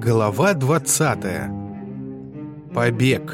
Глава 20. Побег.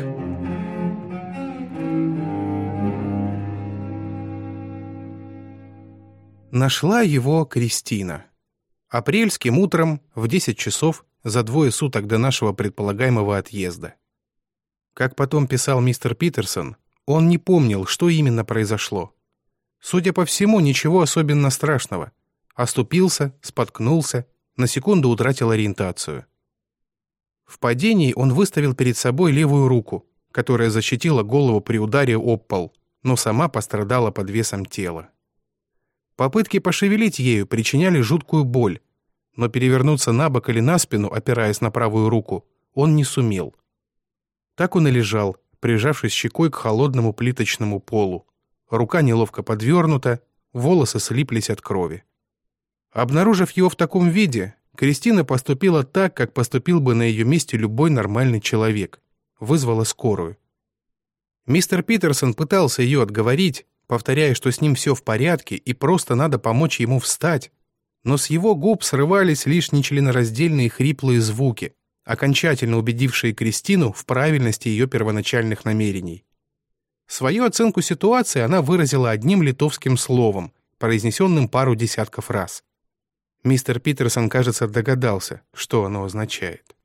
Нашла его Кристина. Апрельским утром в 10 часов за 2 суток до нашего предполагаемого отъезда. Как потом писал мистер Питерсон, он не помнил, что именно произошло. Судя по всему, ничего особенно страшного. Оступился, споткнулся, на секунду утратил ориентацию. В падении он выставил перед собой левую руку, которая защитила голову при ударе об пол, но сама пострадала под весом тела. Попытки пошевелить ею причиняли жуткую боль, но перевернуться на бок или на спину, опираясь на правую руку, он не сумел. Так он и лежал, прижавшись щекой к холодному плиточному полу. Рука неловко подвернута, волосы слиплись от крови. Обнаружив его в таком виде, Кристина поступила так, как поступил бы на ее месте любой нормальный человек. Вызвала скорую. Мистер Питерсон пытался ее отговорить, повторяя, что с ним все в порядке и просто надо помочь ему встать, но с его губ срывались лишь нечленораздельные хриплые звуки, окончательно убедившие Кристину в правильности ее первоначальных намерений. Свою оценку ситуации она выразила одним литовским словом, произнесенным пару десятков раз. Мистер Питерсон, кажется, догадался, что оно означает.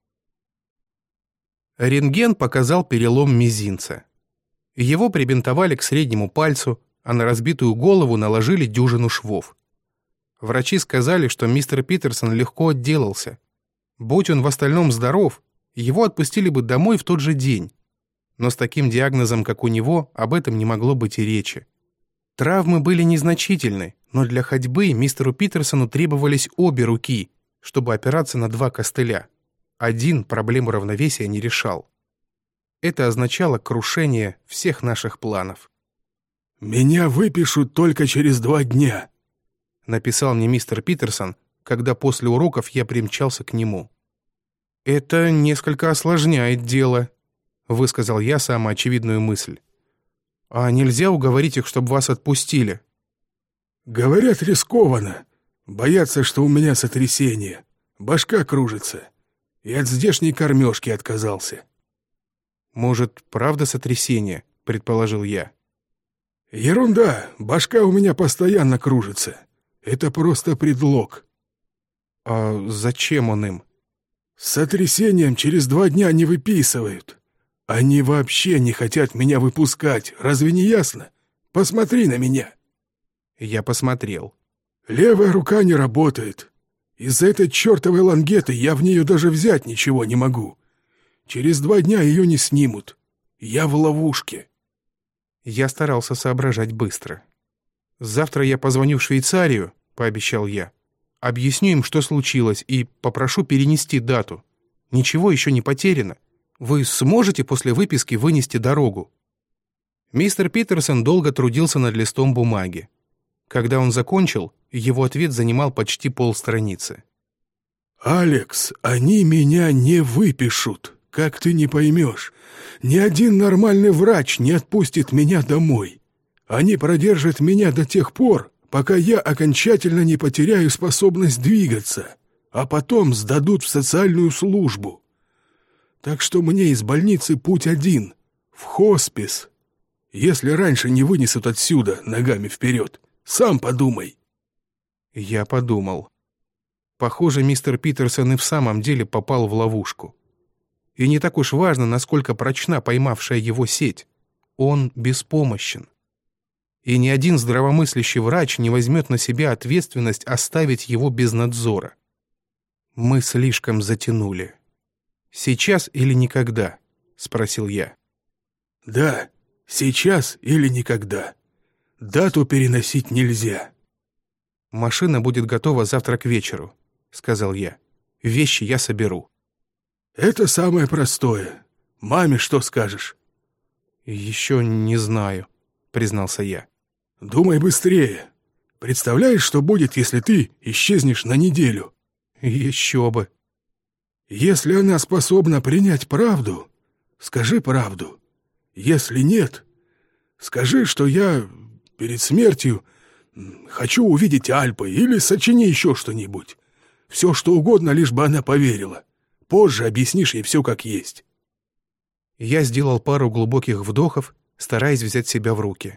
Рентген показал перелом мизинца. Его прибинтовали к среднему пальцу, а на разбитую голову наложили дюжину швов. Врачи сказали, что мистер Питерсон легко отделался. Будь он в остальном здоров, его отпустили бы домой в тот же день. Но с таким диагнозом, как у него, об этом не могло быть и речи. Травмы были незначительны, но для ходьбы мистеру Питерсону требовались обе руки, чтобы опираться на 2 костыля. Один проблему равновесия не решал. Это означало крушение всех наших планов. «Меня выпишут только через 2 дня», — написал мне мистер Питерсон, когда после уроков я примчался к нему. «Это несколько осложняет дело», — высказал я самоочевидную мысль. «А нельзя уговорить их, чтобы вас отпустили?» «Говорят, рискованно. Боятся, что у меня сотрясение. Башка кружится. И от здешней кормежки отказался». «Может, правда сотрясение?» — предположил я. «Ерунда. Башка у меня постоянно кружится. Это просто предлог». «А зачем он им?» «С сотрясением через 2 дня не выписывают. Они вообще не хотят меня выпускать, разве не ясно? Посмотри на меня». Я посмотрел. «Левая рука не работает. Из-за этой чертовой лангеты я в нее даже взять ничего не могу. Через 2 дня ее не снимут. Я в ловушке». Я старался соображать быстро. «Завтра я позвоню в Швейцарию», — пообещал я. «Объясню им, что случилось, и попрошу перенести дату. Ничего еще не потеряно. Вы сможете после выписки вынести дорогу?» Мистер Питерсон долго трудился над листом бумаги. Когда он закончил, его ответ занимал почти полстраницы. «Алекс, они меня не выпишут, как ты не поймешь. Ни один нормальный врач не отпустит меня домой. Они продержат меня до тех пор, пока я окончательно не потеряю способность двигаться, а потом сдадут в социальную службу. Так что мне из больницы путь один — в хоспис. Если раньше не вынесут отсюда ногами вперед, сам подумай». Я подумал. Похоже, мистер Питерсон и в самом деле попал в ловушку. И не так уж важно, насколько прочна поймавшая его сеть. Он беспомощен. И ни один здравомыслящий врач не возьмет на себя ответственность оставить его без надзора. Мы слишком затянули. «Сейчас или никогда?» — спросил я. «Да, сейчас или никогда. Дату переносить нельзя». «Машина будет готова завтра к вечеру», — сказал я. «Вещи я соберу». «Это самое простое. Маме что скажешь?» «Еще не знаю», — признался я. «Думай быстрее. Представляешь, что будет, если ты исчезнешь на неделю?» «Еще бы». «Если она способна принять правду, скажи правду. Если нет, скажи, что я перед смертью хочу увидеть Альпы или сочини еще что-нибудь. Все, что угодно, лишь бы она поверила. позже объяснишь ей все как есть». Я сделал пару глубоких вдохов, стараясь взять себя в руки.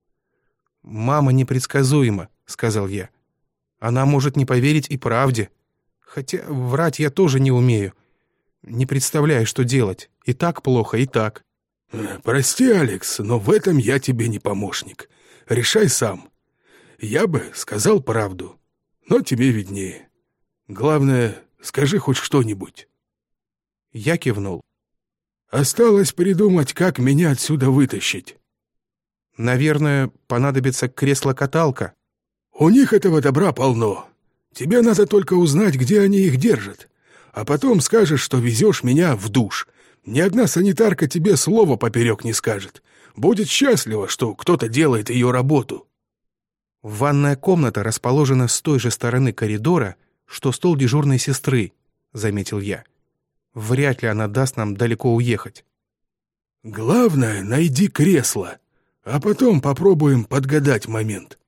«Мама непредсказуема», — сказал я. «Она может не поверить и правде. Хотя врать я тоже не умею. Не представляю, что делать. И так плохо, и так». «Прости, Алекс, но в этом я тебе не помощник. Решай сам. Я бы сказал правду, но тебе виднее. Главное, скажи хоть что-нибудь». Я кивнул. «Осталось придумать, как меня отсюда вытащить». «Наверное, понадобится кресло-каталка». «У них этого добра полно. Тебе надо только узнать, где они их держат. А потом скажешь, что везешь меня в душ. Ни одна санитарка тебе слова поперек не скажет. Будет счастлива, что кто-то делает ее работу». «Ванная комната расположена с той же стороны коридора, что стол дежурной сестры», — заметил я. «Вряд ли она даст нам далеко уехать». «Главное, найди кресло, а потом попробуем подгадать момент».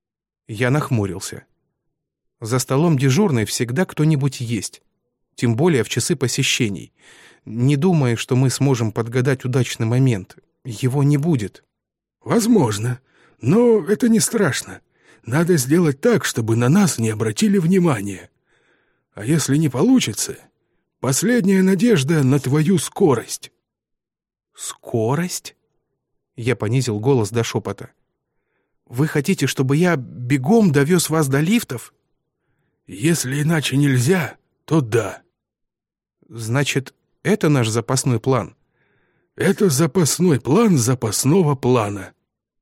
Я нахмурился. За столом дежурной всегда кто-нибудь есть, тем более в часы посещений. Не думая, что мы сможем подгадать удачный момент. Его не будет. «Возможно, но это не страшно. Надо сделать так, чтобы на нас не обратили внимания. А если не получится, последняя надежда на твою скорость». «Скорость?» Я понизил голос до шепота. «Вы хотите, чтобы я бегом довез вас до лифтов?» «Если иначе нельзя, то да». «Значит, это наш запасной план?» «Это запасной план запасного плана».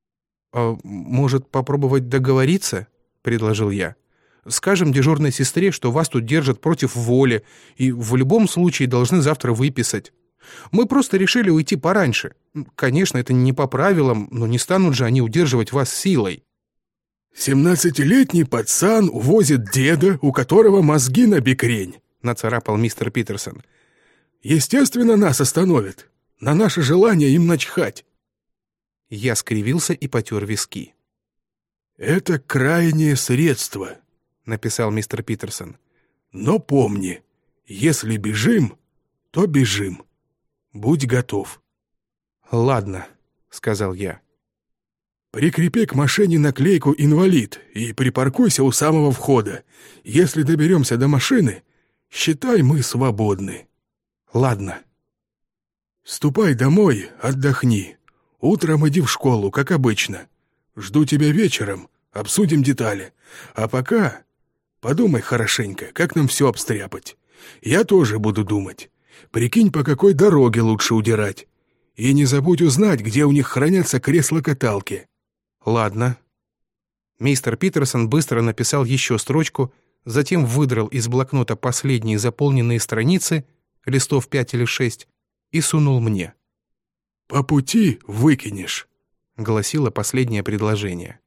«А может, попробовать договориться?» — предложил я. «Скажем дежурной сестре, что вас тут держат против воли и в любом случае должны завтра выписать. Мы просто решили уйти пораньше. Конечно, это не по правилам, но не станут же они удерживать вас силой». 17-летний пацан увозит деда, у которого мозги на бекрень», — нацарапал мистер Питерсон. «Естественно, нас остановят. На наше желание им начхать». Я скривился и потер виски. «Это крайнее средство», — написал мистер Питерсон. «Но помни, если бежим, то бежим. Будь готов». «Ладно», — сказал я. «Прикрепи к машине наклейку «Инвалид» и припаркуйся у самого входа. Если доберемся до машины, считай, мы свободны». «Ладно». «Ступай домой, отдохни. Утром иди в школу, как обычно. Жду тебя вечером, обсудим детали. А пока подумай хорошенько, как нам все обстряпать. Я тоже буду думать. Прикинь, по какой дороге лучше удирать. И не забудь узнать, где у них хранятся кресла-каталки». «Ладно». Мистер Питерсон быстро написал еще строчку, затем выдрал из блокнота последние заполненные страницы, листов 5 или 6, и сунул мне. «По пути выкинешь», — гласило последнее предложение.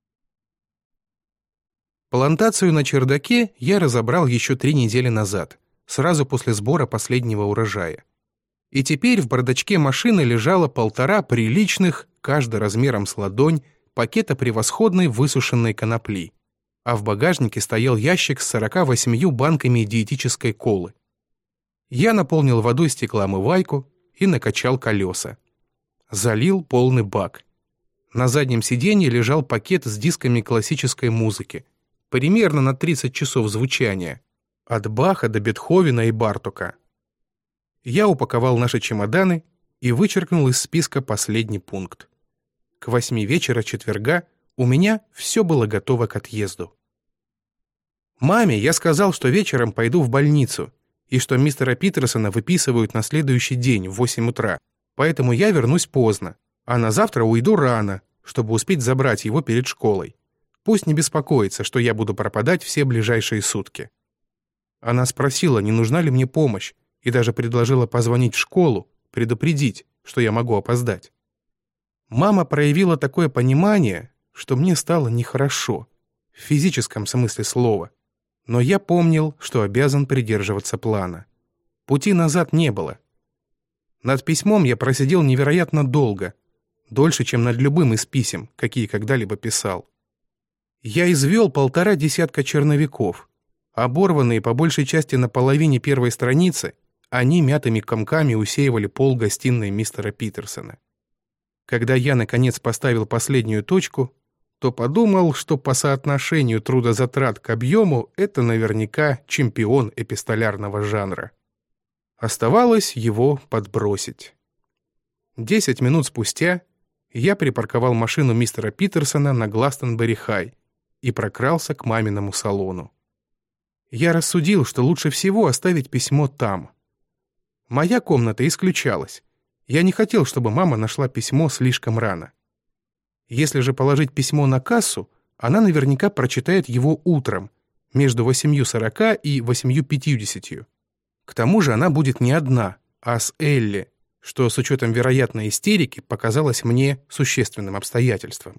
Плантацию на чердаке я разобрал еще 3 недели назад, сразу после сбора последнего урожая. И теперь в бардачке машины лежало 1,5 приличных, каждый размером с ладонь, пакета превосходной высушенной конопли, а в багажнике стоял ящик с 48 банками диетической колы. Я наполнил водой стеклоомывайку и накачал колеса. Залил полный бак. На заднем сиденье лежал пакет с дисками классической музыки, примерно на 30 часов звучания, от Баха до Бетховена и Бартока. Я упаковал наши чемоданы и вычеркнул из списка последний пункт. К 8 вечера четверга у меня все было готово к отъезду. Маме я сказал, что вечером пойду в больницу и что мистера Питерсона выписывают на следующий день в 8 утра, поэтому я вернусь поздно, а на завтра уйду рано, чтобы успеть забрать его перед школой. Пусть не беспокоится, что я буду пропадать все ближайшие сутки. Она спросила, не нужна ли мне помощь, и даже предложила позвонить в школу, предупредить, что я могу опоздать. Мама проявила такое понимание, что мне стало нехорошо, в физическом смысле слова. Но я помнил, что обязан придерживаться плана. Пути назад не было. Над письмом я просидел невероятно долго, дольше, чем над любым из писем, какие когда-либо писал. Я извел 1,5 десятка черновиков, оборванные по большей части на половине первой страницы, Они мятыми комками усеивали пол гостиной мистера Питерсона. Когда я, наконец, поставил последнюю точку, то подумал, что по соотношению трудозатрат к объему это наверняка чемпион эпистолярного жанра. Оставалось его подбросить. 10 минут спустя я припарковал машину мистера Питерсона на Гластонберри-Хай и прокрался к маминому салону. Я рассудил, что лучше всего оставить письмо там. Моя комната исключалась. Я не хотел, чтобы мама нашла письмо слишком рано. Если же положить письмо на кассу, она наверняка прочитает его утром, между 8:40 и 8:50. К тому же она будет не одна, а с Элли, что с учетом вероятной истерики показалось мне существенным обстоятельством.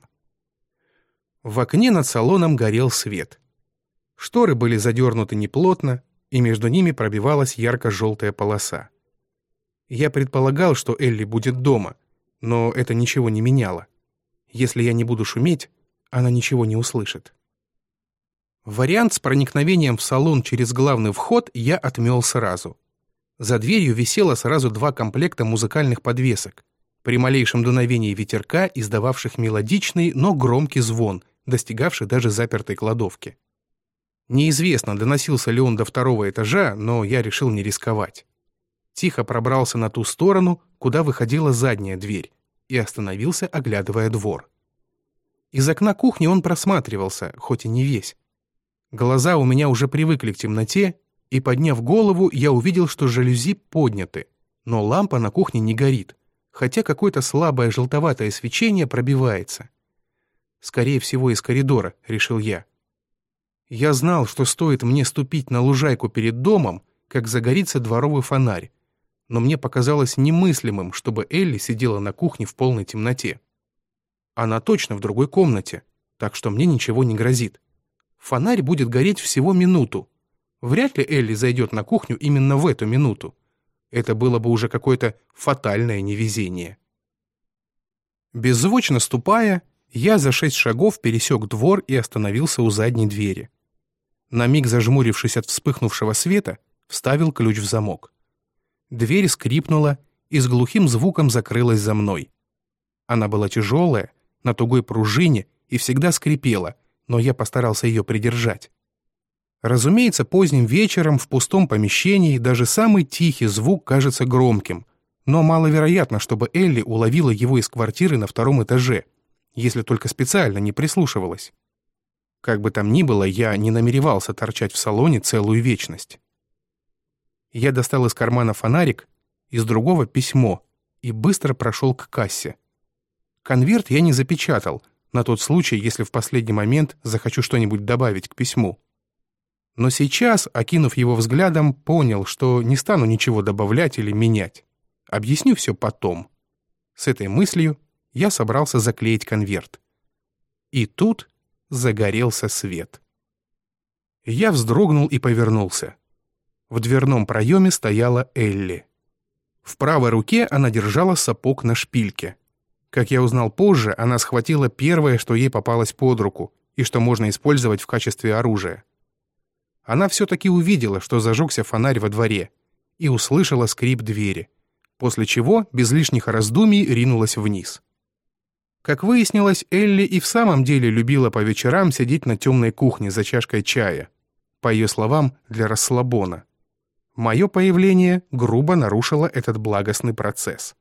В окне над салоном горел свет. Шторы были задернуты неплотно, и между ними пробивалась ярко-желтая полоса. Я предполагал, что Элли будет дома, но это ничего не меняло. Если я не буду шуметь, она ничего не услышит. Вариант с проникновением в салон через главный вход я отмел сразу. За дверью висело сразу 2 комплекта музыкальных подвесок, при малейшем дуновении ветерка, издававших мелодичный, но громкий звон, достигавший даже запертой кладовки. Неизвестно, доносился ли он до 2-го этажа, но я решил не рисковать. Тихо пробрался на ту сторону, куда выходила задняя дверь, и остановился, оглядывая двор. Из окна кухни он просматривался, хоть и не весь. Глаза у меня уже привыкли к темноте, и, подняв голову, я увидел, что жалюзи подняты, но лампа на кухне не горит, хотя какое-то слабое желтоватое свечение пробивается. Скорее всего, из коридора, решил я. Я знал, что стоит мне ступить на лужайку перед домом, как загорится дворовый фонарь, но мне показалось немыслимым, чтобы Элли сидела на кухне в полной темноте. Она точно в другой комнате, так что мне ничего не грозит. Фонарь будет гореть всего минуту. Вряд ли Элли зайдет на кухню именно в эту минуту. Это было бы уже какое-то фатальное невезение. Беззвучно ступая, я за 6 шагов пересек двор и остановился у задней двери. На миг зажмурившись от вспыхнувшего света, вставил ключ в замок. Дверь скрипнула и с глухим звуком закрылась за мной. Она была тяжелая, на тугой пружине и всегда скрипела, но я постарался ее придержать. Разумеется, поздним вечером в пустом помещении даже самый тихий звук кажется громким, но маловероятно, чтобы Элли уловила его из квартиры на 2-м этаже, если только специально не прислушивалась. Как бы там ни было, я не намеревался торчать в салоне целую вечность. Я достал из кармана фонарик, из другого письмо и быстро прошел к кассе. Конверт я не запечатал, на тот случай, если в последний момент захочу что-нибудь добавить к письму. Но сейчас, окинув его взглядом, понял, что не стану ничего добавлять или менять. Объясню все потом. С этой мыслью я собрался заклеить конверт. И тут загорелся свет. Я вздрогнул и повернулся. В дверном проеме стояла Элли. В правой руке она держала сапог на шпильке. Как я узнал позже, она схватила первое, что ей попалось под руку, и что можно использовать в качестве оружия. Она все-таки увидела, что зажегся фонарь во дворе, и услышала скрип двери, после чего без лишних раздумий ринулась вниз. Как выяснилось, Элли и в самом деле любила по вечерам сидеть на темной кухне за чашкой чая, по ее словам, для расслабона. Мое появление грубо нарушило этот благостный процесс.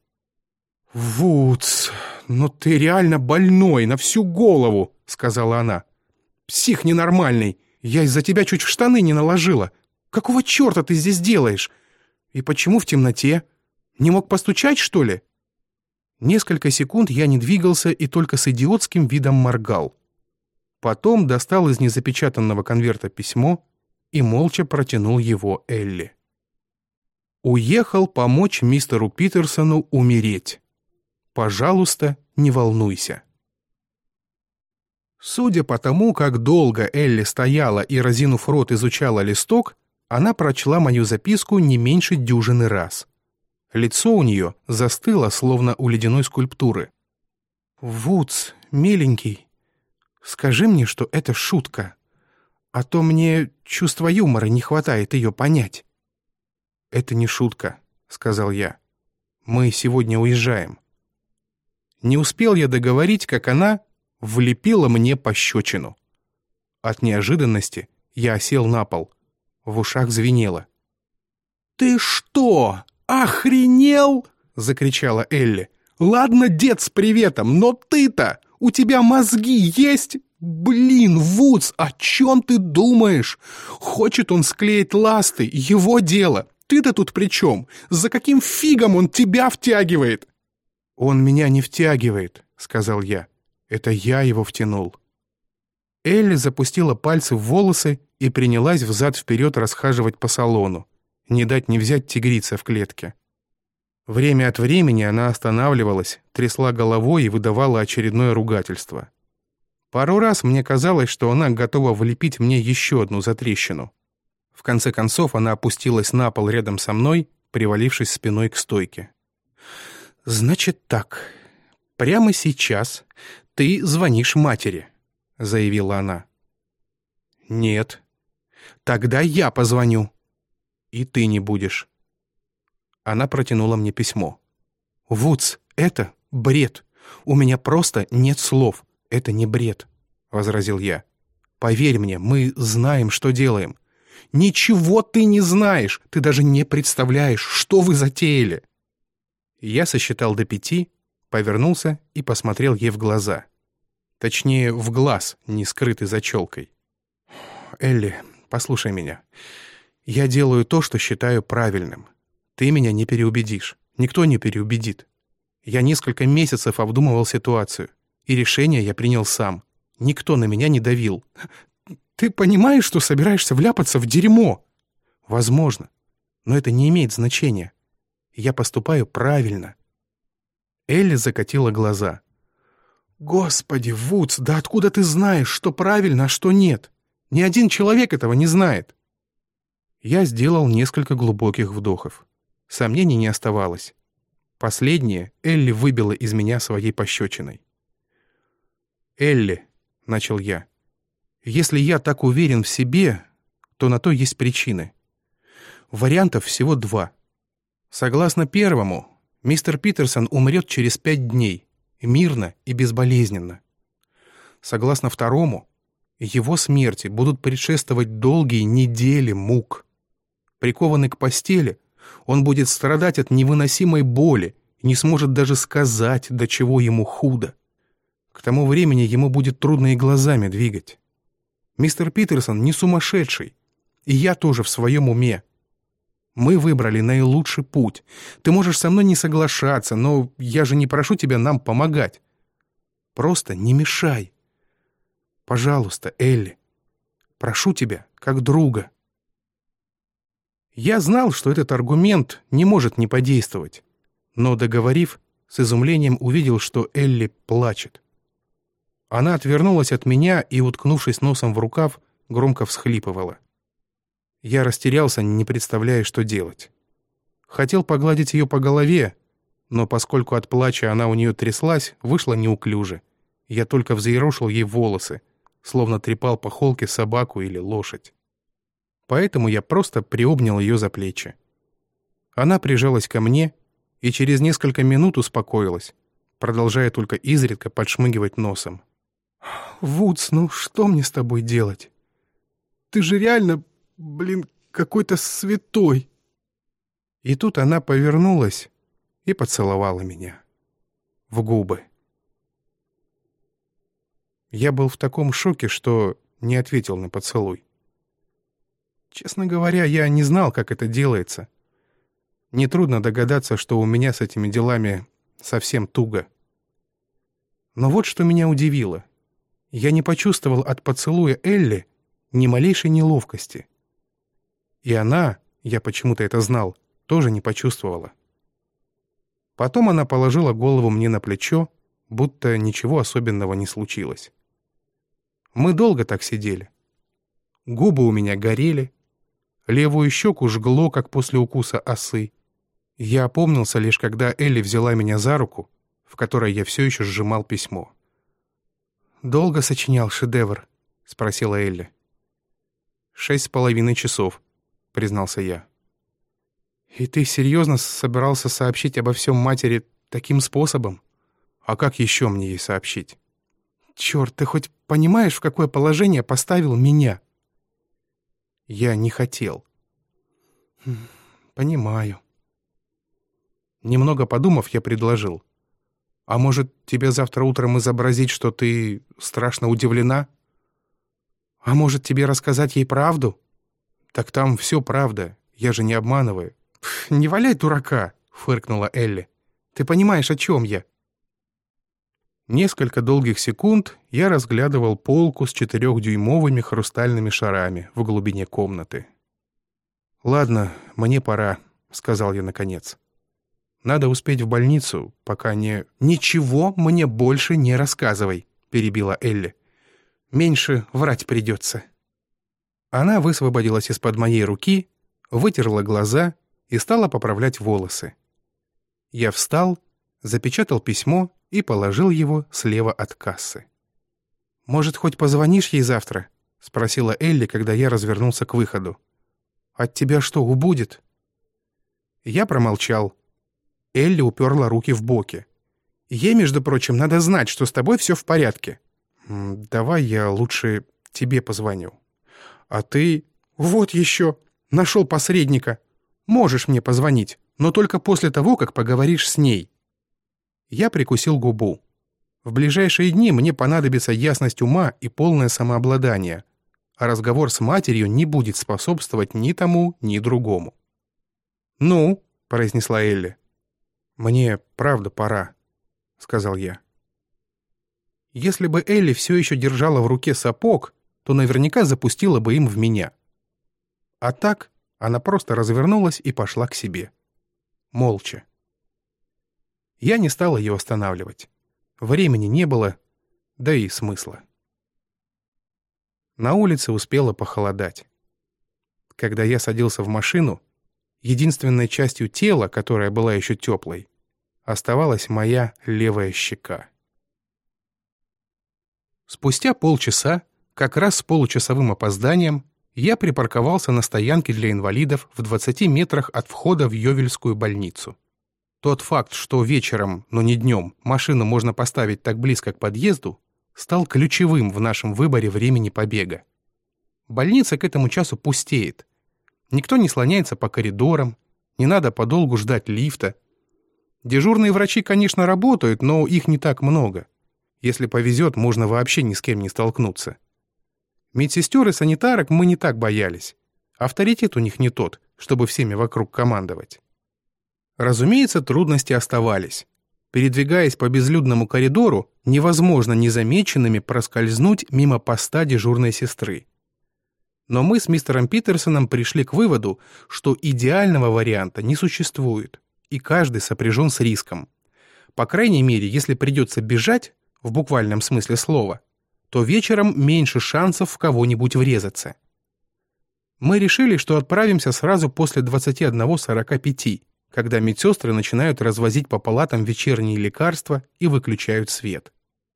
«Вудс, ну ты реально больной на всю голову», — сказала она. «Псих ненормальный, я из-за тебя чуть в штаны не наложила. Какого черта ты здесь делаешь? И почему в темноте? Не мог постучать, что ли?» Несколько секунд я не двигался и только с идиотским видом моргал. Потом достал из незапечатанного конверта письмо и молча протянул его Элли. «Уехал помочь мистеру Питерсону умереть. Пожалуйста, не волнуйся». Судя по тому, как долго Элли стояла и, разинув рот, изучала листок, она прочла мою записку не меньше дюжины раз. Лицо у нее застыло, словно у ледяной скульптуры. «Вудс, миленький, скажи мне, что это шутка, а то мне чувства юмора не хватает ее понять». «Это не шутка», — сказал я. «Мы сегодня уезжаем». Не успел я договорить, как она влепила мне пощечину. От неожиданности я осел на пол. В ушах звенело. «Ты что, охренел?» — закричала Элли. «Ладно, дед с приветом, но ты-то! У тебя мозги есть? Блин, Вудс, о чем ты думаешь? Хочет он склеить ласты, его дело. Ты-то тут при чем? За каким фигом он тебя втягивает?» «Он меня не втягивает», — сказал я. «Это я его втянул». Элли запустила пальцы в волосы и принялась взад-вперед расхаживать по салону. Не дать не взять тигрица в клетке. Время от времени она останавливалась, трясла головой и выдавала очередное ругательство. Пару раз мне казалось, что она готова влепить мне еще одну затрещину. В конце концов она опустилась на пол рядом со мной, привалившись спиной к стойке. «Значит так, прямо сейчас ты звонишь матери», — заявила она. «Нет. Тогда я позвоню. И ты не будешь». Она протянула мне письмо. «Вудс, это бред. У меня просто нет слов. Это не бред», — возразил я. «Поверь мне, мы знаем, что делаем». «Ничего ты не знаешь. Ты даже не представляешь, что вы затеяли». Я сосчитал до 5, повернулся и посмотрел ей в глаза. Точнее, в глаз, не скрытый за челкой. «Элли, послушай меня. Я делаю то, что считаю правильным. Ты меня не переубедишь. Никто не переубедит. Я несколько месяцев обдумывал ситуацию, и решение я принял сам. Никто на меня не давил. Ты понимаешь, что собираешься вляпаться в дерьмо? Возможно, но это не имеет значения. Я поступаю правильно». Элли закатила глаза. «Господи, Вудс, да откуда ты знаешь, что правильно, а что нет? Ни один человек этого не знает». Я сделал несколько глубоких вдохов. Сомнений не оставалось. Последнее Элли выбила из меня своей пощечиной. «Элли», — начал я, — «если я так уверен в себе, то на то есть причины. Вариантов всего 2. Согласно первому, мистер Питерсон умрет через 5 дней, мирно и безболезненно. Согласно второму, его смерти будут предшествовать долгие недели мук. Прикованный к постели, он будет страдать от невыносимой боли и не сможет даже сказать, до чего ему худо. К тому времени ему будет трудно и глазами двигать. Мистер Питерсон не сумасшедший, и я тоже в своем уме. Мы выбрали наилучший путь. Ты можешь со мной не соглашаться, но я же не прошу тебя нам помогать. Просто не мешай. Пожалуйста, Элли, прошу тебя, как друга». Я знал, что этот аргумент не может не подействовать, но, договорив, с изумлением увидел, что Элли плачет. Она отвернулась от меня и, уткнувшись носом в рукав, громко всхлипывала. Я растерялся, не представляя, что делать. Хотел погладить ее по голове, но поскольку от плача она у нее тряслась, вышло неуклюже. Я только взъерошил ей волосы, словно трепал по холке собаку или лошадь. Поэтому я просто приобнял ее за плечи. Она прижалась ко мне и через несколько минут успокоилась, продолжая только изредка подшмыгивать носом. «Вудс, ну что мне с тобой делать? Ты же реально, какой-то святой!» И тут она повернулась и поцеловала меня в губы. Я был в таком шоке, что не ответил на поцелуй. Честно говоря, я не знал, как это делается. Нетрудно догадаться, что у меня с этими делами совсем туго. Но вот что меня удивило. Я не почувствовал от поцелуя Элли ни малейшей неловкости. И она, я почему-то это знал, тоже не почувствовала. Потом она положила голову мне на плечо, будто ничего особенного не случилось. Мы долго так сидели. Губы у меня горели, левую щеку жгло, как после укуса осы. Я опомнился лишь, когда Элли взяла меня за руку, в которой я все еще сжимал письмо. «Долго сочинял шедевр?» — спросила Элли. 6,5 часов», — признался я. «И ты серьезно собирался сообщить обо всем матери таким способом? А как еще мне ей сообщить? Черт, ты хоть понимаешь, в какое положение поставил меня?» «Я не хотел». «Понимаю». Немного подумав, я предложил. «А может, тебе завтра утром изобразить, что ты страшно удивлена? А может, тебе рассказать ей правду? Так там все правда, я же не обманываю». «Не валяй дурака», — фыркнула Элли. «Ты понимаешь, о чем я?» Несколько долгих секунд я разглядывал полку с 4-дюймовыми хрустальными шарами в глубине комнаты. «Ладно, мне пора», — сказал я наконец. «Надо успеть в больницу, пока не...» «Ничего мне больше не рассказывай», — перебила Элли. «Меньше врать придется». Она высвободилась из-под моей руки, вытерла глаза и стала поправлять волосы. Я встал, запечатал письмо и положил его слева от кассы. «Может, хоть позвонишь ей завтра?» — спросила Элли, когда я развернулся к выходу. «От тебя что, убудет?» Я промолчал. Элли уперла руки в боки. «Ей, между прочим, надо знать, что с тобой все в порядке». «Давай я лучше тебе позвоню. А ты...» «Вот еще! Нашел посредника. Можешь мне позвонить, но только после того, как поговоришь с ней». Я прикусил губу. В ближайшие дни мне понадобится ясность ума и полное самообладание, а разговор с матерью не будет способствовать ни тому, ни другому. «Ну?» — произнесла Элли. «Мне правда пора», — сказал я. Если бы Элли все еще держала в руке сапог, то наверняка запустила бы им в меня. А так она просто развернулась и пошла к себе. Молча. Я не стал ее останавливать. Времени не было, да и смысла. На улице успело похолодать. Когда я садился в машину, единственной частью тела, которая была еще теплой, оставалась моя левая щека. Спустя полчаса, как раз с получасовым опозданием, я припарковался на стоянке для инвалидов в 20 метрах от входа в Йовельскую больницу. Тот факт, что вечером, но не днем, машину можно поставить так близко к подъезду, стал ключевым в нашем выборе времени побега. Больница к этому часу пустеет. Никто не слоняется по коридорам, не надо подолгу ждать лифта. Дежурные врачи, конечно, работают, но их не так много. Если повезет, можно вообще ни с кем не столкнуться. Медсестер и санитарок мы не так боялись. Авторитет у них не тот, чтобы всеми вокруг командовать. Разумеется, трудности оставались. Передвигаясь по безлюдному коридору, невозможно незамеченными проскользнуть мимо поста дежурной сестры. Но мы с мистером Питерсоном пришли к выводу, что идеального варианта не существует, и каждый сопряжен с риском. По крайней мере, если придется бежать, в буквальном смысле слова, то вечером меньше шансов в кого-нибудь врезаться. Мы решили, что отправимся сразу после 21:45, когда медсестры начинают развозить по палатам вечерние лекарства и выключают свет.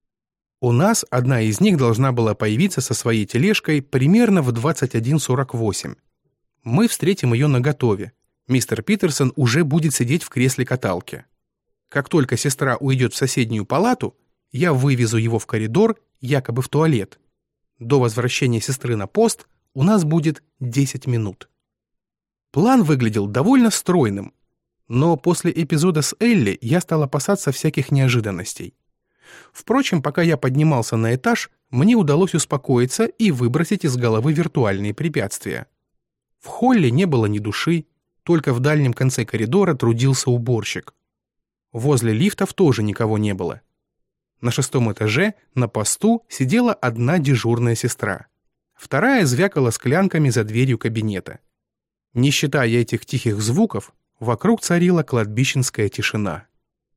У нас одна из них должна была появиться со своей тележкой примерно в 21:48. Мы встретим ее наготове. Мистер Питерсон уже будет сидеть в кресле-каталке. Как только сестра уйдет в соседнюю палату, я вывезу его в коридор, якобы в туалет. До возвращения сестры на пост у нас будет 10 минут. План выглядел довольно стройным, но после эпизода с Элли я стал опасаться всяких неожиданностей. Впрочем, пока я поднимался на этаж, мне удалось успокоиться и выбросить из головы виртуальные препятствия. В холле не было ни души, только в дальнем конце коридора трудился уборщик. Возле лифтов тоже никого не было. На 6-м этаже на посту сидела одна дежурная сестра. Вторая звякала склянками за дверью кабинета. Не считая этих тихих звуков, вокруг царила кладбищенская тишина.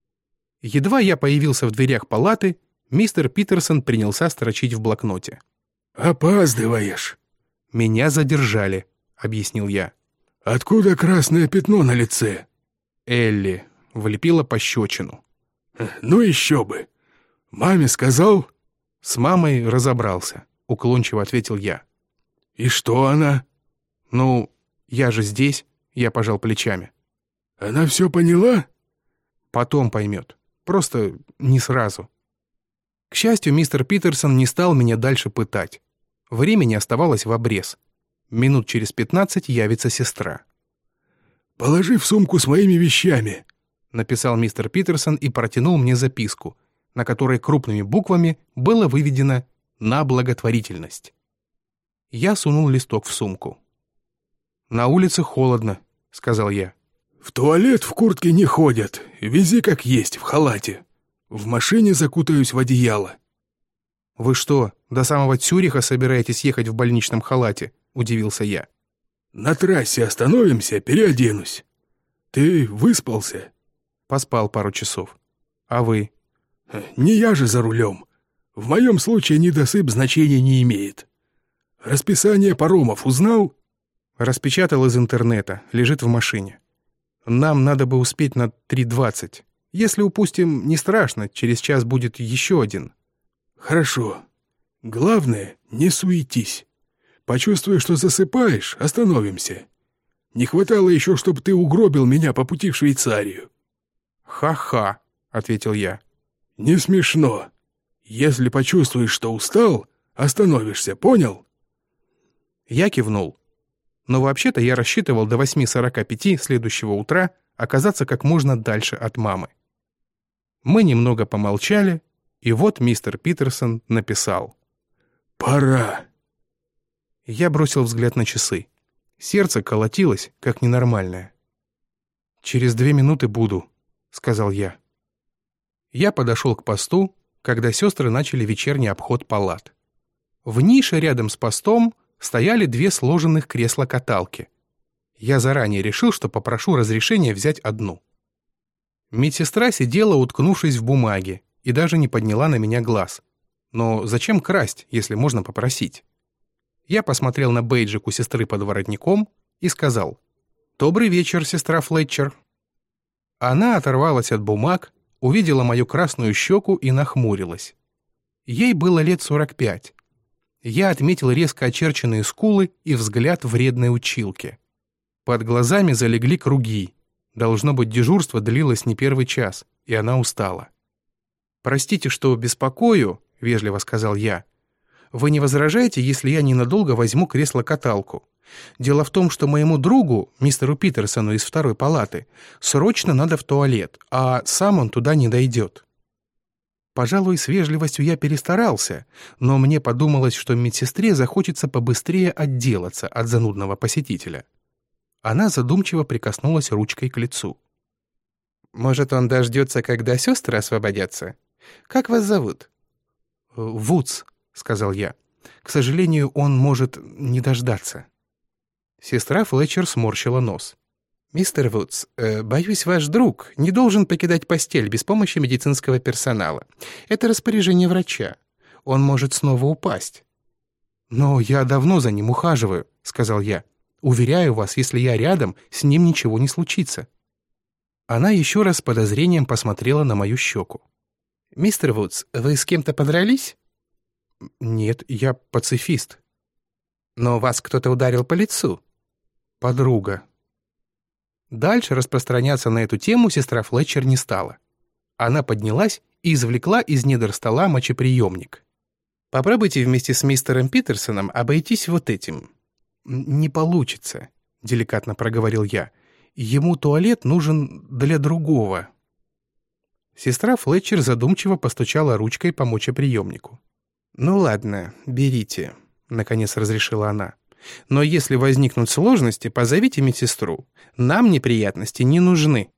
Едва я появился в дверях палаты, мистер Питерсон принялся строчить в блокноте. «Опаздываешь». «Меня задержали», — объяснил я. «Откуда красное пятно на лице?» Элли влепила пощечину. «Ну еще бы. Маме сказал?» «С мамой разобрался», — уклончиво ответил я. «И что она?» «Ну, я же здесь», — я пожал плечами. Она все поняла? Потом поймет. Просто не сразу. К счастью, мистер Питерсон не стал меня дальше пытать. Времени оставалось в обрез. Минут через 15 явится сестра. «Положи в сумку с моими вещами», — написал мистер Питерсон и протянул мне записку, на которой крупными буквами было выведено «На благотворительность». Я сунул листок в сумку. «На улице холодно», — сказал я. «В туалет в куртке не ходят. Вези как есть, в халате. В машине закутаюсь в одеяло». «Вы что, до самого Цюриха собираетесь ехать в больничном халате?» — удивился я. «На трассе остановимся, переоденусь. Ты выспался?» «Поспал пару часов. А вы?» «Не я же за рулем. В моем случае недосып значения не имеет. Расписание паромов узнал?» «Распечатал из интернета, лежит в машине. Нам надо бы успеть на 3:20. Если упустим, не страшно, через час будет еще один». «Хорошо. Главное, не суетись. Почувствуй, что засыпаешь, остановимся. Не хватало еще, чтобы ты угробил меня по пути в Швейцарию». «Ха-ха», — ответил я. «Не смешно. Если почувствуешь, что устал, остановишься, понял?» Я кивнул. Но вообще-то я рассчитывал до 8:45 следующего утра оказаться как можно дальше от мамы. Мы немного помолчали, и вот мистер Питерсон написал: «Пора». Я бросил взгляд на часы. Сердце колотилось, как ненормальное. «Через 2 минуты буду», — сказал я. Я подошел к посту, когда сестры начали вечерний обход палат. В нише рядом с постом стояли 2 сложенных кресла-каталки. Я заранее решил, что попрошу разрешения взять одну. Медсестра сидела, уткнувшись в бумаге, и даже не подняла на меня глаз. Но зачем красть, если можно попросить? Я посмотрел на бейджик у сестры под воротником и сказал: «Добрый вечер, сестра Флетчер». Она оторвалась от бумаг, увидела мою красную щеку и нахмурилась. Ей было лет 45. Я отметил резко очерченные скулы и взгляд вредной училки. Под глазами залегли круги. Должно быть, дежурство длилось не первый час, и она устала. «Простите, что беспокою», — вежливо сказал я. «Вы не возражаете, если я ненадолго возьму кресло-каталку? Дело в том, что моему другу, мистеру Питерсону из 2-й палаты, срочно надо в туалет, а сам он туда не дойдет». Пожалуй, с вежливостью я перестарался, но мне подумалось, что медсестре захочется побыстрее отделаться от занудного посетителя. Она задумчиво прикоснулась ручкой к лицу. «Может, он дождется, когда сестры освободятся? Как вас зовут?» «Вудс», — сказал я. «К сожалению, он может не дождаться». Сестра Флетчер сморщила нос. «Мистер Вудс, боюсь, ваш друг не должен покидать постель без помощи медицинского персонала. Это распоряжение врача. Он может снова упасть». «Но я давно за ним ухаживаю», — сказал я. «Уверяю вас, если я рядом, с ним ничего не случится». Она еще раз с подозрением посмотрела на мою щеку. «Мистер Вудс, вы с кем-то подрались?» «Нет, я пацифист». «Но вас кто-то ударил по лицу?» «Подруга». Дальше распространяться на эту тему сестра Флетчер не стала. Она поднялась и извлекла из недр стола мочеприемник. «Попробуйте вместе с мистером Питерсоном обойтись вот этим». «Не получится», — деликатно проговорил я. «Ему туалет нужен для другого». Сестра Флетчер задумчиво постучала ручкой по мочеприемнику. «Ну ладно, берите», — наконец разрешила она. «Но если возникнут сложности, позовите медсестру. Нам неприятности не нужны».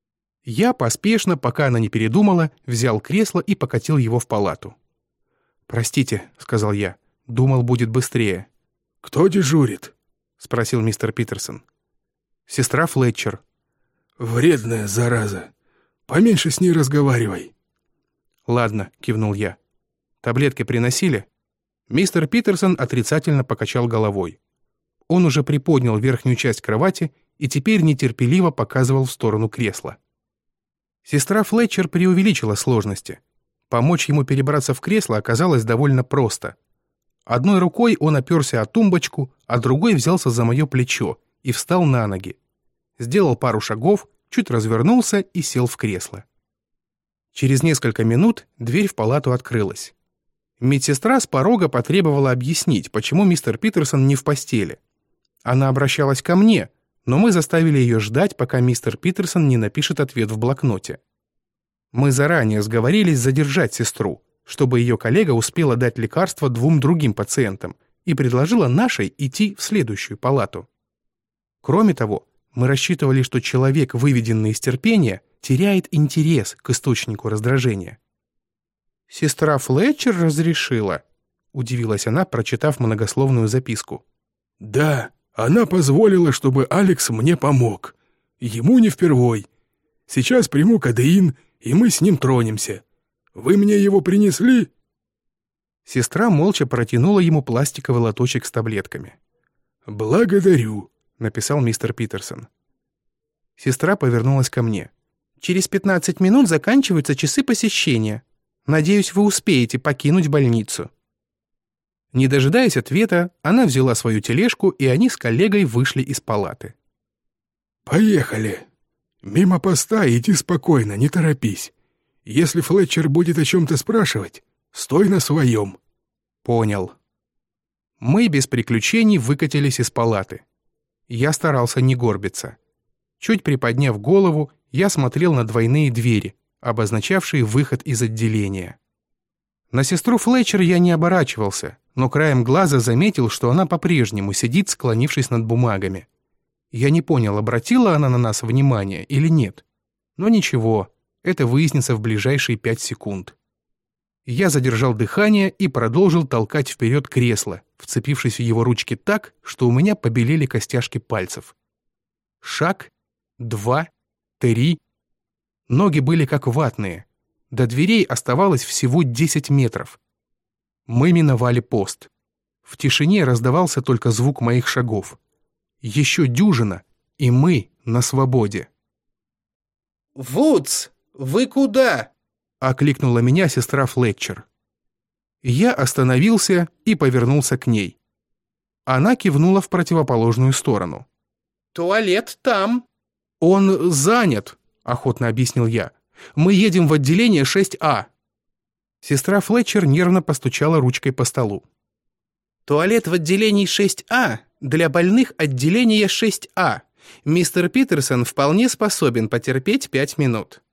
Я поспешно, пока она не передумала, взял кресло и покатил его в палату. «Простите», — сказал я, — «думал, будет быстрее». «Кто дежурит?» — спросил мистер Питерсон. «Сестра Флетчер». «Вредная зараза. Поменьше с ней разговаривай». «Ладно», — кивнул я. «Таблетки приносили?» Мистер Питерсон отрицательно покачал головой. Он уже приподнял верхнюю часть кровати и теперь нетерпеливо показывал в сторону кресла. Сестра Флетчер преувеличила сложности. Помочь ему перебраться в кресло оказалось довольно просто. Одной рукой он оперся о тумбочку, а другой взялся за мое плечо и встал на ноги. Сделал пару шагов чуть развернулся и сел в кресло. Через несколько минут дверь в палату открылась. Медсестра с порога потребовала объяснить, почему мистер Питерсон не в постели. Она обращалась ко мне, но мы заставили ее ждать, пока мистер Питерсон не напишет ответ в блокноте. Мы заранее сговорились задержать сестру, чтобы ее коллега успела дать лекарство 2 другим пациентам и предложила нашей идти в следующую палату. Кроме того, мы рассчитывали, что человек, выведенный из терпения, теряет интерес к источнику раздражения. «Сестра Флетчер разрешила?» — удивилась она, прочитав многословную записку. «Да, она позволила, чтобы Алекс мне помог. Ему не впервой. Сейчас приму кодеин, и мы с ним тронемся. Вы мне его принесли?» Сестра молча протянула ему пластиковый лоточек с таблетками. «Благодарю», — написал мистер Питерсон. Сестра повернулась ко мне. «Через 15 минут заканчиваются часы посещения. Надеюсь, вы успеете покинуть больницу». Не дожидаясь ответа, она взяла свою тележку, и они с коллегой вышли из палаты. «Поехали. Мимо поста иди спокойно, не торопись. Если Флетчер будет о чем-то спрашивать, стой на своем». «Понял». Мы без приключений выкатились из палаты. Я старался не горбиться. Чуть приподняв голову, я смотрел на двойные двери, обозначавшие выход из отделения. На сестру Флетчер я не оборачивался, но краем глаза заметил, что она по-прежнему сидит, склонившись над бумагами. Я не понял, обратила она на нас внимание или нет. Но ничего, это выяснится в ближайшие 5 секунд. Я задержал дыхание и продолжил толкать вперед кресло, вцепившись в его ручки так, что у меня побелели костяшки пальцев. Шаг, 2, 3. Ноги были как ватные. До дверей оставалось всего 10 метров. Мы миновали пост. В тишине раздавался только звук моих шагов. Еще дюжина, и мы на свободе. «Вудс, вы куда?» — окликнула меня сестра Флетчер. Я остановился и повернулся к ней. Она кивнула в противоположную сторону. «Туалет там». «Он занят», — охотно объяснил я. «Мы едем в отделение 6А». Сестра Флетчер нервно постучала ручкой по столу. «Туалет в отделении 6А для больных отделения 6А. Мистер Питерсон вполне способен потерпеть 5 минут».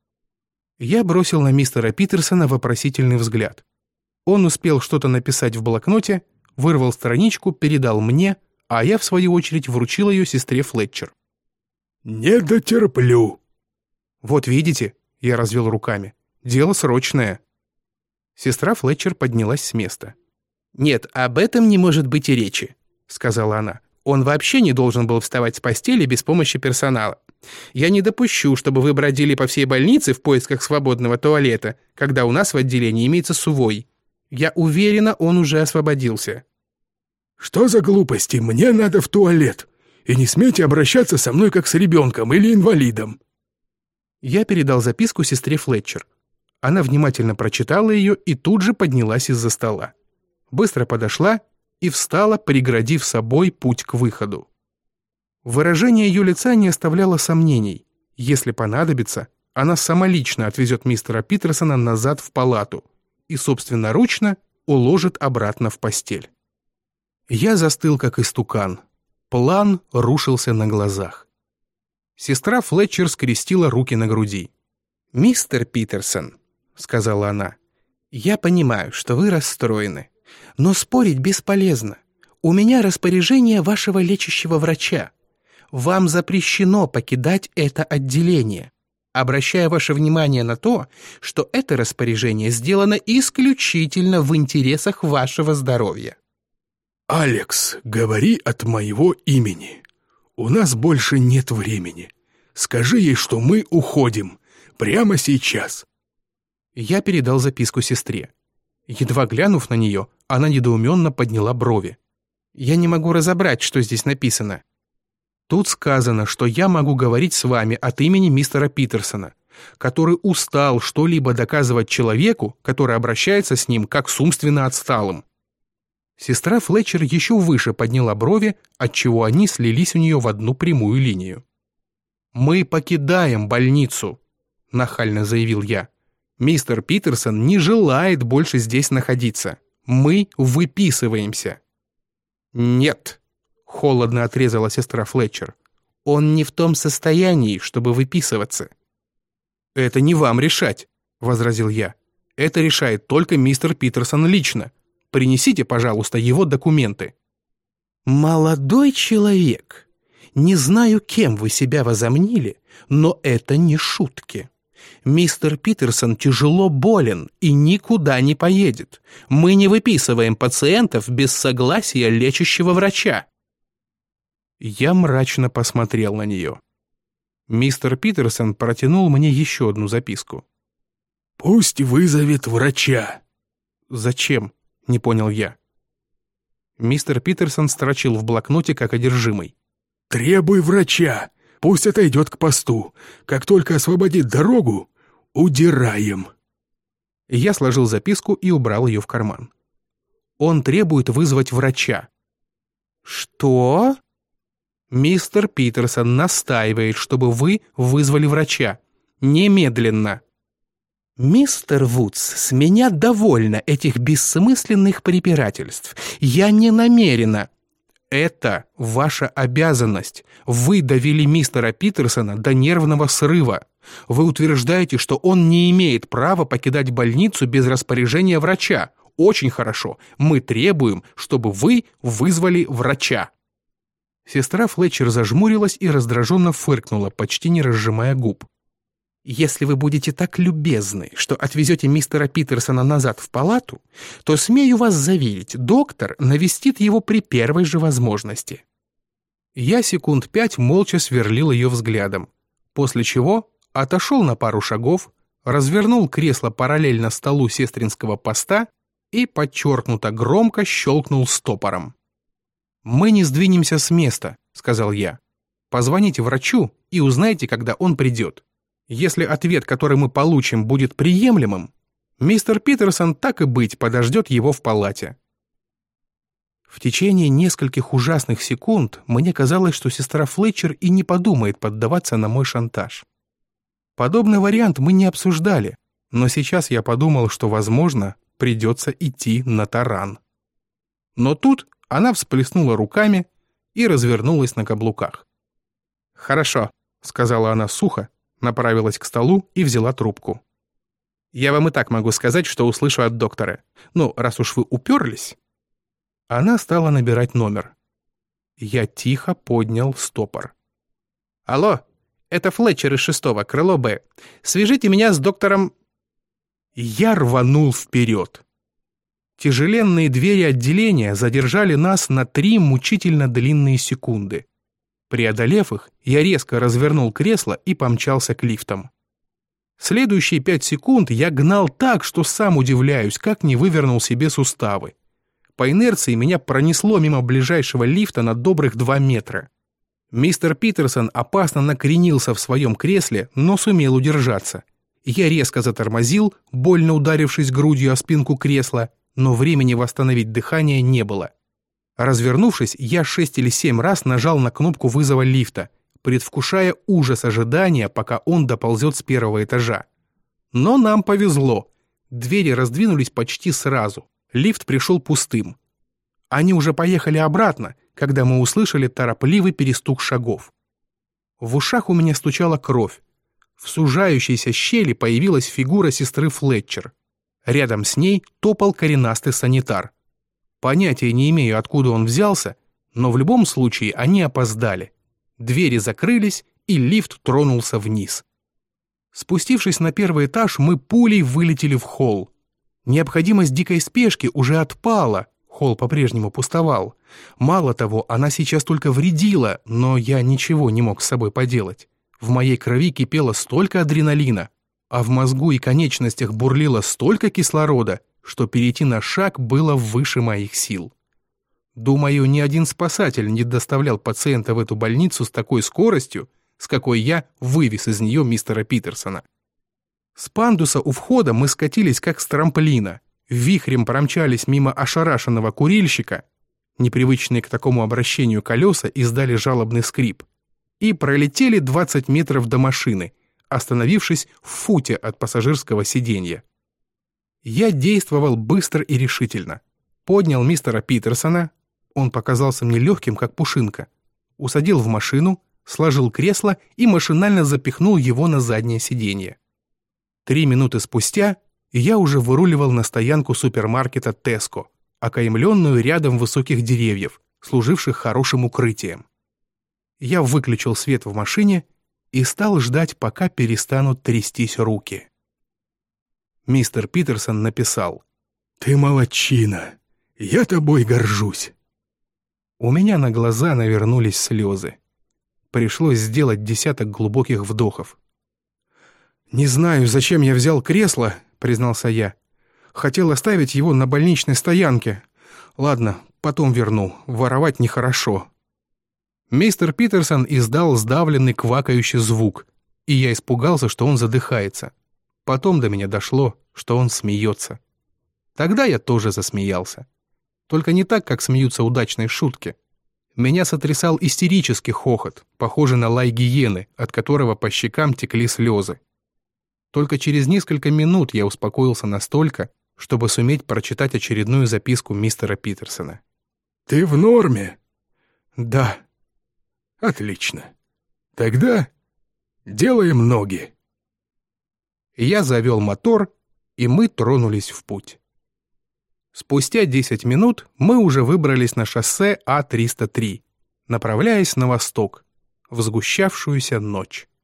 Я бросил на мистера Питерсона вопросительный взгляд. Он успел что-то написать в блокноте, вырвал страничку, передал мне, а я, в свою очередь, вручил ее сестре Флетчер. «Не дотерплю». «Вот видите», — я развел руками, — «дело срочное». Сестра Флетчер поднялась с места. «Нет, об этом не может быть и речи», — сказала она. «Он вообще не должен был вставать с постели без помощи персонала. Я не допущу, чтобы вы бродили по всей больнице в поисках свободного туалета, когда у нас в отделении имеется сувой. Я уверена, он уже освободился». «Что за глупости? Мне надо в туалет. И не смейте обращаться со мной как с ребенком или инвалидом». Я передал записку сестре Флетчер. Она внимательно прочитала ее и тут же поднялась из-за стола. Быстро подошла и встала, преградив собой путь к выходу. Выражение ее лица не оставляло сомнений. Если понадобится, она самолично отвезет мистера Питерсона назад в палату и собственноручно уложит обратно в постель. Я застыл, как истукан. План рушился на глазах. Сестра Флетчер скрестила руки на груди. «Мистер Питерсон», — сказала она, — «я понимаю, что вы расстроены, но спорить бесполезно. У меня распоряжение вашего лечащего врача. Вам запрещено покидать это отделение. Обращаю ваше внимание на то, что это распоряжение сделано исключительно в интересах вашего здоровья». «Алекс, говори от моего имени. У нас больше нет времени. Скажи ей, что мы уходим. Прямо сейчас». Я передал записку сестре. Едва глянув на нее, она недоуменно подняла брови. «Я не могу разобрать, что здесь написано». «Тут сказано, что я могу говорить с вами от имени мистера Питерсона, который устал что-либо доказывать человеку, который обращается с ним как с умственно отсталым». Сестра Флетчер еще выше подняла брови, отчего они слились у нее в одну прямую линию. «Мы покидаем больницу», — нахально заявил я. «Мистер Питерсон не желает больше здесь находиться. Мы выписываемся». «Нет», — холодно отрезала сестра Флетчер. «Он не в том состоянии, чтобы выписываться». «Это не вам решать», — возразил я. «Это решает только мистер Питерсон лично. Принесите, пожалуйста, его документы». «Молодой человек, не знаю, кем вы себя возомнили, но это не шутки. Мистер Питерсон тяжело болен и никуда не поедет. Мы не выписываем пациентов без согласия лечащего врача». Я мрачно посмотрел на нее. Мистер Питерсон протянул мне еще одну записку. «Пусть вызовет врача». «Зачем?» — не понял я. Мистер Питерсон строчил в блокноте как одержимый. «Требуй врача. Пусть отойдет к посту. Как только освободит дорогу, удираем». Я сложил записку и убрал ее в карман. «Он требует вызвать врача». «Что?» «Мистер Питерсон настаивает, чтобы вы вызвали врача. Немедленно». «Мистер Вудс, с меня довольно этих бессмысленных препирательств. Я не намерена». «Это ваша обязанность. Вы довели мистера Питерсона до нервного срыва. Вы утверждаете, что он не имеет права покидать больницу без распоряжения врача. Очень хорошо. Мы требуем, чтобы вы вызвали врача». Сестра Флетчер зажмурилась и раздраженно фыркнула, почти не разжимая губ. «Если вы будете так любезны, что отвезете мистера Питерсона назад в палату, то, смею вас заверить, доктор навестит его при первой же возможности». Я секунд 5 молча сверлил ее взглядом, после чего отошел на пару шагов, развернул кресло параллельно столу сестринского поста и подчеркнуто громко щелкнул стопором. «Мы не сдвинемся с места», — сказал я. «Позвоните врачу и узнайте, когда он придет. Если ответ, который мы получим, будет приемлемым, мистер Питерсон, так и быть, подождет его в палате». В течение нескольких ужасных секунд мне казалось, что сестра Флетчер и не подумает поддаваться на мой шантаж. Подобный вариант мы не обсуждали, но сейчас я подумал, что, возможно, придется идти на таран. Но тут она всплеснула руками и развернулась на каблуках. «Хорошо», — сказала она сухо, направилась к столу и взяла трубку. «Я вам и так могу сказать, что услышу от доктора. Ну, раз уж вы уперлись...» Она стала набирать номер. Я тихо поднял стопор. «Алло, это Флетчер из 6-го, крыло Б. Свяжите меня с доктором...» Я рванул вперед. Тяжеленные двери отделения задержали нас на 3 мучительно длинные секунды. Преодолев их, я резко развернул кресло и помчался к лифтам. Следующие 5 секунд я гнал так, что сам удивляюсь, как не вывернул себе суставы. По инерции меня пронесло мимо ближайшего лифта на добрых 2 метра. Мистер Питерсон опасно накренился в своем кресле, но сумел удержаться. Я резко затормозил, больно ударившись грудью о спинку кресла, но времени восстановить дыхание не было. Развернувшись, я 6 или 7 раз нажал на кнопку вызова лифта, предвкушая ужас ожидания, пока он доползет с 1-го этажа. Но нам повезло. Двери раздвинулись почти сразу. Лифт пришел пустым. Они уже поехали обратно, когда мы услышали торопливый перестук шагов. В ушах у меня стучала кровь. В сужающейся щели появилась фигура сестры Флетчер. Рядом с ней топал коренастый санитар. Понятия не имею, откуда он взялся, но в любом случае они опоздали. Двери закрылись, и лифт тронулся вниз. Спустившись на 1-й этаж, мы пулей вылетели в холл. Необходимость дикой спешки уже отпала, холл по-прежнему пустовал. Мало того, она сейчас только вредила, но я ничего не мог с собой поделать. В моей крови кипело столько адреналина, а в мозгу и конечностях бурлило столько кислорода, что перейти на шаг было выше моих сил. Думаю, ни один спасатель не доставлял пациента в эту больницу с такой скоростью, с какой я вывез из нее мистера Питерсона. С пандуса у входа мы скатились как с трамплина, вихрем промчались мимо ошарашенного курильщика. Непривычные к такому обращению колеса издали жалобный скрип. и пролетели 20 метров до машины, остановившись в футе от пассажирского сиденья. Я действовал быстро и решительно. Поднял мистера Питерсона, он показался мне легким, как пушинка, усадил в машину, сложил кресло и машинально запихнул его на заднее сиденье. 3 минуты спустя я уже выруливал на стоянку супермаркета Tesco, окаймленную рядом высоких деревьев, служивших хорошим укрытием. Я выключил свет в машине и стал ждать, пока перестанут трястись руки. Мистер Питерсон написал: «Ты молодчина, я тобой горжусь». У меня на глаза навернулись слезы. Пришлось сделать 10 глубоких вдохов. «Не знаю, зачем я взял кресло», — признался я. «Хотел оставить его на больничной стоянке. Ладно, потом верну, воровать нехорошо». Мистер Питерсон издал сдавленный квакающий звук, и я испугался, что он задыхается. Потом до меня дошло, что он смеется. Тогда я тоже засмеялся. Только не так, как смеются удачные шутки. Меня сотрясал истерический хохот, похожий на лай гиены, от которого по щекам текли слезы. Только через несколько минут я успокоился настолько, чтобы суметь прочитать очередную записку мистера Питерсона. «Ты в норме?» «Да». «Отлично. Тогда делаем ноги». Я завел мотор, и мы тронулись в путь. Спустя 10 минут мы уже выбрались на шоссе А-303, направляясь на восток, в сгущавшуюся ночь.